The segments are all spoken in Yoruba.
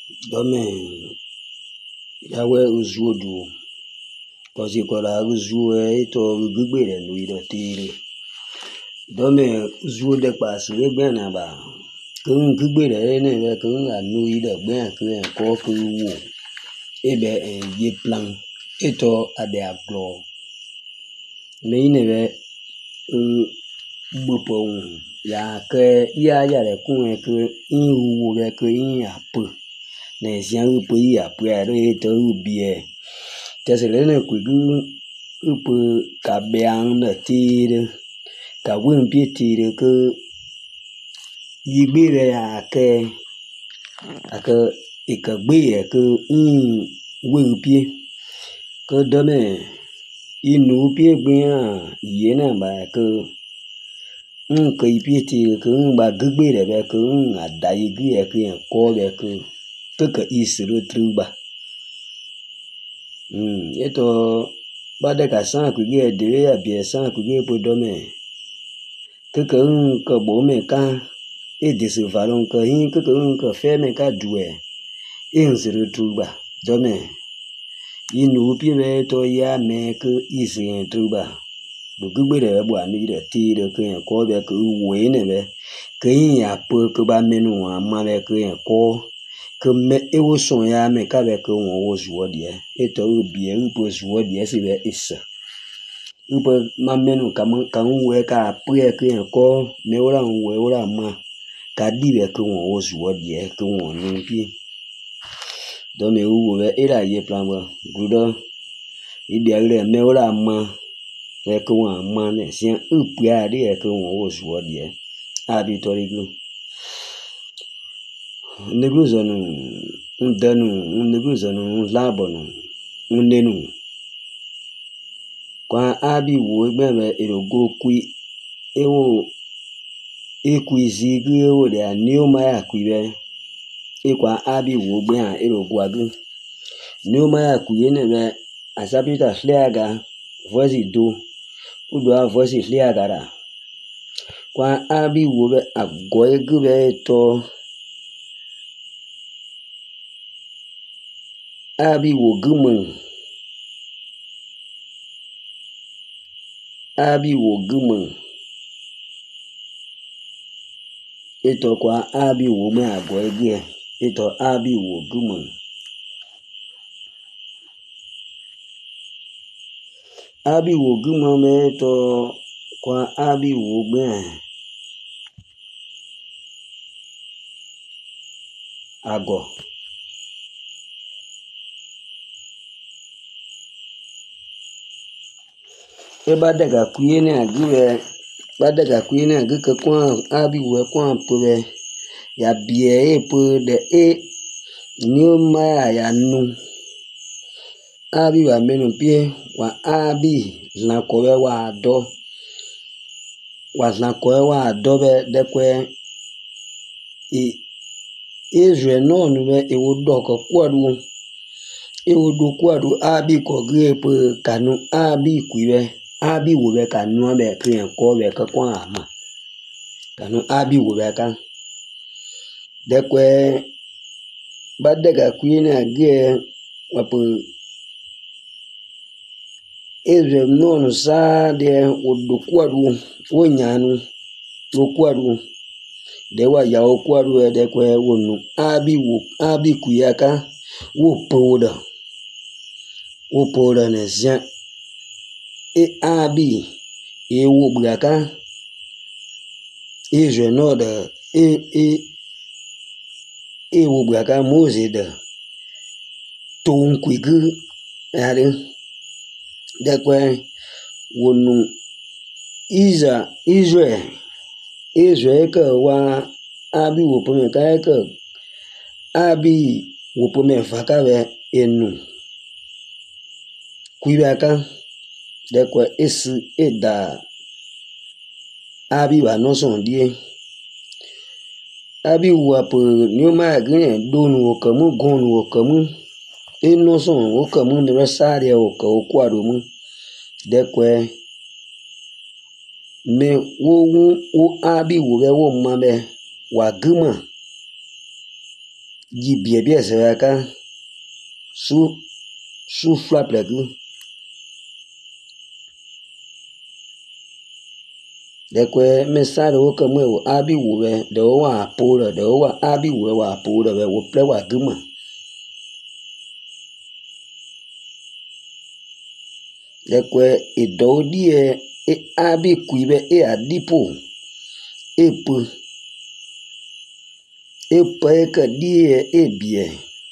Dome yawe uzuodu kosi kola uzue ito gugbere no ida tire. Dome uzuode pasu egbena ba kun gugbere ne be kun anu ida gben kun ko kun wo ebe ye plan ito ade aglo me ne be gbopon ya ke ya le kun ke in wo be ke in apu ne sian upu ya apu ya re to ubie tesele ne kugu upu ka biang na tire ka win pi tire ke yigbere ya ke aka ikagbe ya ke in win pi ke dome inu pi gbin ye na ba ke ke pi tire ke ba gugbere be ke adai gu ya ke ko be ke isru truba eto bade ka san ku ge de ya bi san ku ge po dome ke bo me ka e de se valon ke hin ke fe me ka duwe in zru truba dome inu pi be to ya me ke isin truba bu gugbere bo ani de tire ke ko be ke wo ne be ke yin ya po ke ba menu ama be ke ko que me ewo son ya me ka be ke won wo zuo die eto ubie upo zuo die si be isa upo ma menu ka we ka pre ke ko me ora we ora ma ka di be ke won wo zuo die ke won ni pi do me wo be era ye plan bo gudo ibi agre me ora ma ke won ma ne sien upo ya di ke won wo zuo die abi torigu neguzonu ndenu neguzonu labonu unenu kwa abi wo gbeme erogo kui ewo ekuizi gu ewo de new maya kuibe ekwa abi wo gbe an erogo agu new maya kuye ne be asabita fleaga voice do udo a voice fleaga ra kwa abi wo be ago egu be to abi wo gumun abi wo gumun eto kwa abi wo me ago egu eto abi wo gumun abi wo gumun me to kwa abi wo gbe ago e badega kuye ne agiwe badega kuye ne agi ke kwa abi wo kwa pwe ya bie e pu de e new maya ya nu abi wa menu pie wa abi la ko we wa do wa la ko wa do be de kwe Israel no nu be e wo do ko kwadu e wo do kwadu abi ko gre pu kanu abi kuibe abi wo be kanu be kren ko be ka kwa ama kanu abi wo be ka de kwe badega kuine age wapu Israel no nu sa de wo do kwadu wo nyanu wo kwadu de wa ya wo kwadu de kwe wo nu abi kuyaka wo poda ne zia e abi e wo braka Israel no de e wo braka Mose de ton kwigu ade de kwe wo nu Israel ka wa abi wo po me ka abi wo po me fa ka be enu kuibaka de kwe esi eda abi wa no son die abi wa po ni o ma grin donu o kamu gonu o kamu eno son o kamu ne sare o ka o kwado mu de kwe me wo abi wo be wo ma be wa guma Jibie bien seraka su flap lagi. Dekwe mesare wo kemwe wo abi wuwe de wo wa pole de wo wa abi wuwe wa pole we wo ple wa guma. Dekwe edo die e abi kuibe e adipo e pu e pe ke die e bie.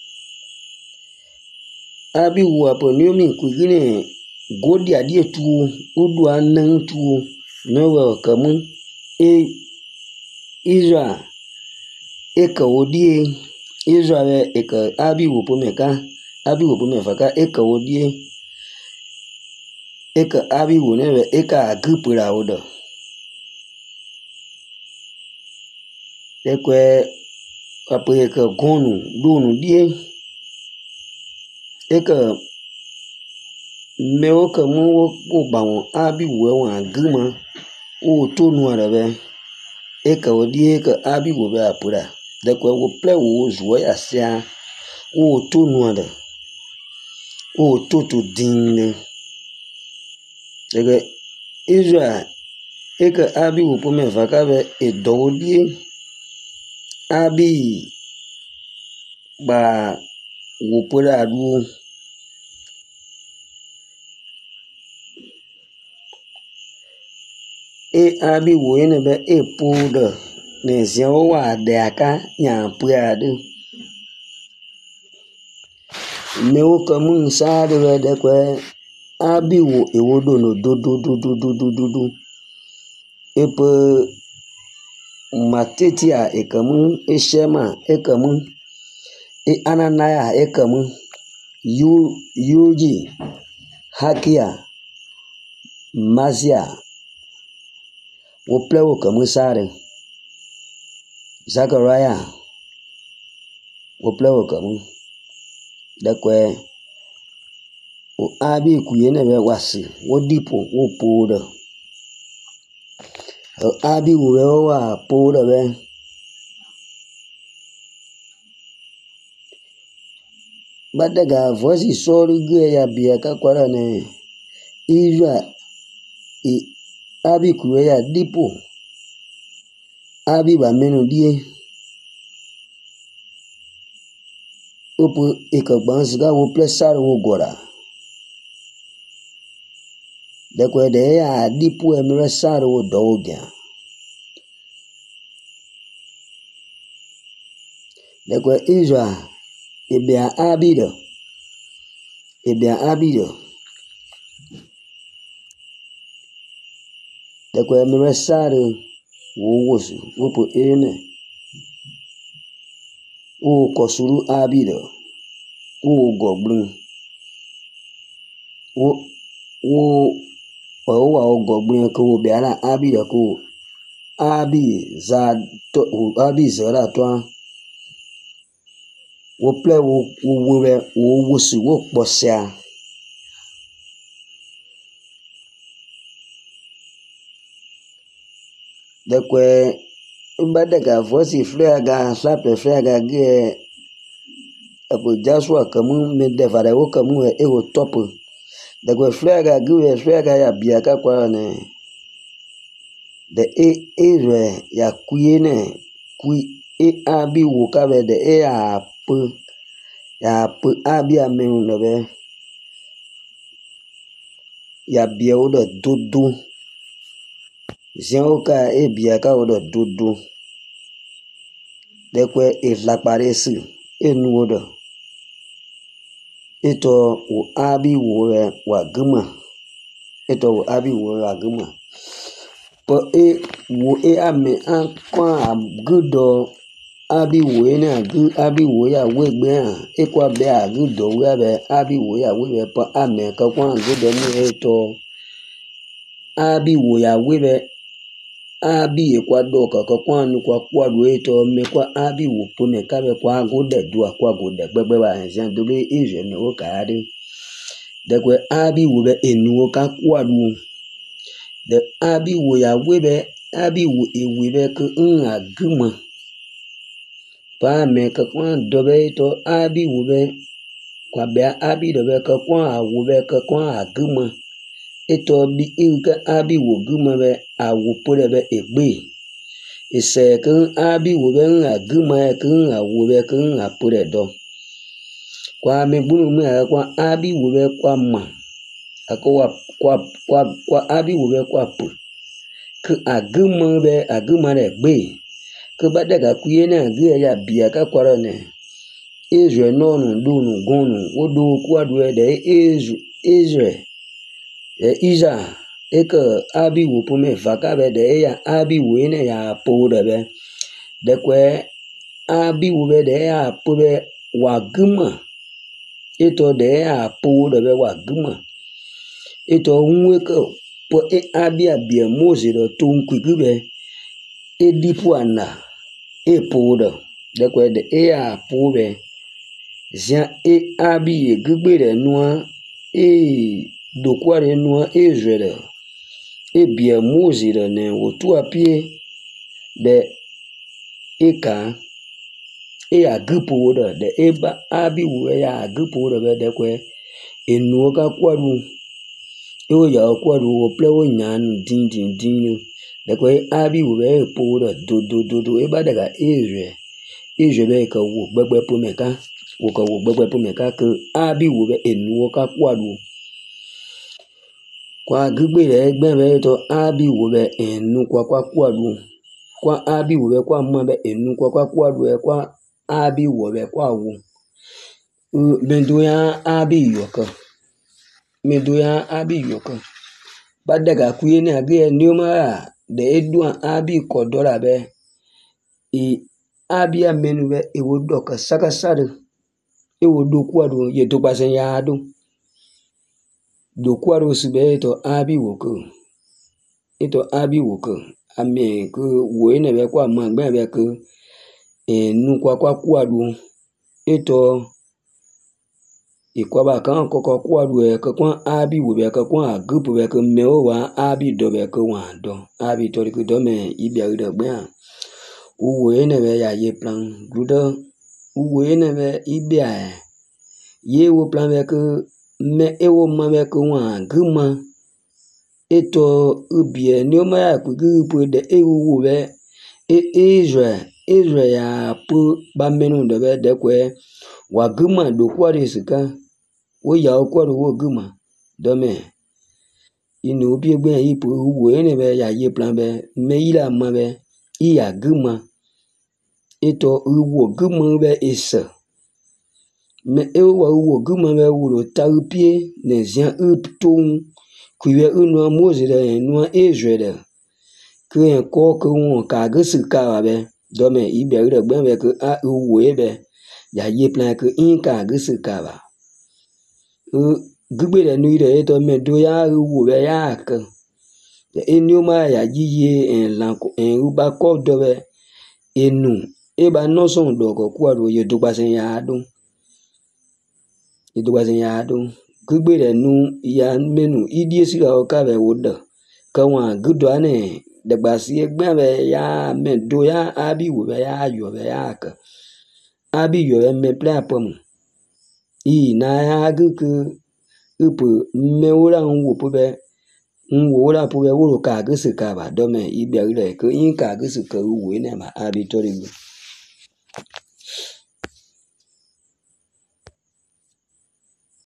Abi wuwa po nyomi kuigine godi adie tu udu anang tu no kamu e Israel e ka odie Israel e ka abi wupo meka abi wupo mefaka e ka odie e ka abi wune e ka agupura odo ekwe apoye ka gonu dunu die e ka mewo kamu wo bawon abi wuwe wa guma o to nu arabe e ka odie ka abi wuwe apura dekwe wo ple wo zuwa ya sia o to nu ada o to to dinne dekwe Israel e ka abi wupo mefaka be e do odie abi ba wopura adu e abi wo ene be e puda ne zia wa de aka nya puade mewo kamun sa de de kwe abi wo e wo do no do e pe matetia e kamun e shema e kamun e ananaya e kamun yuji hakia mazia wo ple wo kamun sare Zachariah wo ple wo kamun dekwe o abi kuyene be wasi wo dipo wo poda o abi wo wa poda be badaga voici sori ge ya biaka kwara ne Israel e abi kuye ya dipo abi ba menu die opo ikagban siga wo ple sare wo gora dekwe de ya dipo emre sare wo do gya dekwe Israel ebia abido dekwe emre sare wo wosu opo ene o kosuru abido o goblin o wa o goblin ko be ala abido ko abi za to abi zara to wo ple wo wosu wo kposia dekwe mbadega voici frega sape frega ge apo Joshua kamu me devare wo kamu e wo top dekwe frega ya biaka kwa ne de ere ya kuyene kui e abi wo ka be de e ya pu abi amenu no be ya bia wo do dodo zion ka e biaka wo do dodo dekwe e la paresi e nu do eto wo abi wo wa guma eto wo abi wo wa guma po e wo e ame an kwa gudo abi wo ene agu abi wo ya wegbe an e kwa be agudo we be abi wo ya we po ame ka kwa gudo ni eto abi wo ya we be abi e kwa do ka kwa nu kwa do eto me kwa abi wo po me ka be kwa gudo do kwa gudo gbegbe ba en do be ije ni o ka ade dekwe abi wo be enu ka kwa do de abi wo ya we be abi wo e we be ku aguma pa me ka kwa dobe to abi wube kwa be abi dobe ka kwa wube ka kwa aguma eto bi ka abi wo guma be awu pole be egbe ise ka abi wube aguma ka awube ka apole do kwa me bunu me kwa abi wube kwa ma akwa kwa abi wube kwa pu ka aguma le gbe ka badaga kuye na gie ya bia ka kwara ne Israel nonu dunu gonu wodo kwadu de Israel Isa eka abi wo pume vaka be de ya abi wo ne ya po de be de kwe abi wo be de ya po be waguma eto de ya po de be waguma eto unwe ka po abi abia Moses do tunku gube edipu ana epo de kwe de ya po be zia abi ye gbe de noa dokware noa Israel bia Moses ne wotu apie de eka agupo de eba abi wo ya agupo de de kwe enu ka kwadu o ya kwadu wo ple wo nyanu din de kwe abi wo po do eba daga Israel be ka wo gbegbe po meka wo ka wo gbegbe po meka ke abi wo be enu ka kwadu kwa gbe re gbe be to abi wo be enu kwa kwadu kwa abi wo be kwa ma be enu kwa kwadu kwa abi wo be kwa wo mendo ya abi yoka badaga kuye ne age nioma de edu abi kodora be abi amenu be ewo doka saka sare ewo do kwadu ye to pasen ya do do kwadu sibe to abi woko eto abi woko ame ko wo ne be kwa ma gbe be ko enu kwa kwadu eto ikwaba kan koko kwadu e ko kwa abi wo be ko kwa agupu be ko me o wa abi do be ko wa do abi to ri ko do me ibi a do gbe an uwo ne be ya ye plan gudo uwo ne be ibi a ye wo plan be ko me e wo ma be ko wa guma eto ubi ni o ma ya ku gu de e wo be Israel ya pu ba menu do be de kwe wa guma do kwari sika wo ya kwari wo guma do me inu obi egbe ipo wo ne be ya ye plan be me ila ma be iya guma eto wo guma be isa me e wo guma be wo ta pie ne zia ton kuye unu Moses de no Israel que ko ko won ka gsu ka be do me ibe re gbe be ko a wo e be ya ye plan ko in ka gsu ka ba gbe de nu de to me do ya wo be ya ka enu ma ya yiye en lan ko en u ba ko do be enu e ba no son do ko kwa do ye do ba sen ya do gbe de nu ya menu idie si ga o ka be wo do ka wa gudo ane de ba si egbe be ya me do ya abi wo be ya yo be ya ka abi yo me plan pom I na ya gu ku upu me wora wo po be wo wora po be wo ka gu se ka ba do me ibe re ko in ka gu se ka wo ne ma abi to ri